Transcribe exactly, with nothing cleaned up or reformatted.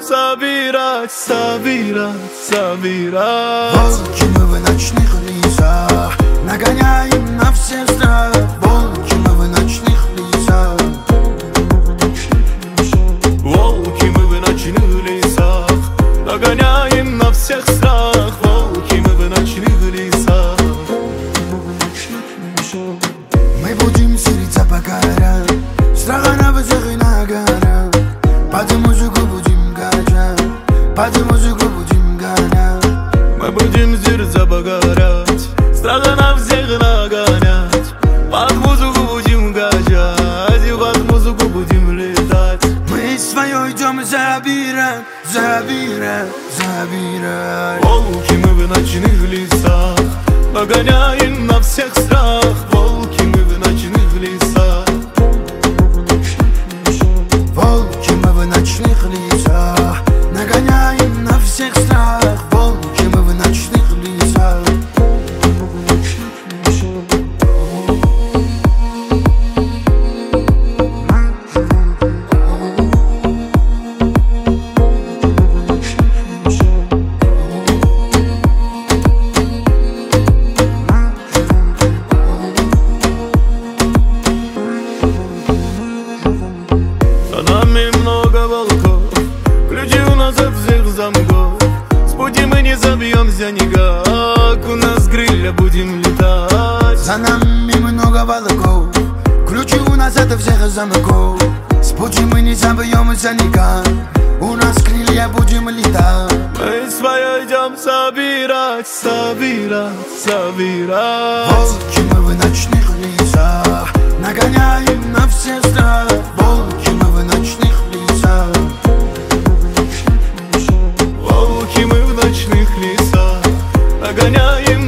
собирать, собирать, собирать. Волки мы в ночных лесах, нагоняем на всех страх. Волки мы в ночных лесах. Волки мы в ночных лесах, нагоняем на всех страх. Волки мы в ночных лесах. Мы будем сердца покорять, страха на высох и на горах. Под музыку будем качать, под музыку будем гонять. Мы будем сердца покорять, страха на всех нагонять. Под музыку будем качать, под музыку будем летать. Мы свое идем забирать, забирать, забирать. Волки мы в ночных лесах, нагоняем на всех страх. Волки мы в ночных лесах. Волки мы в ночных лесах, нагоняем на всех страх. Волки мы в ночных лесах. За нами много волков, ключи у нас от всех замков. С пути мы не забьемся никак, у нас крылья будем летать. За нами много волков, ключи у нас от всех замков. С пути мы не забьемся никак, у нас крылья будем летать. Мы свое идем собирать, собирать, собирать. Волки мы в ночных лесах, нагоняем на все страх. Волки мы в ночных лесах. Волки мы в ночных лесах, нагоняем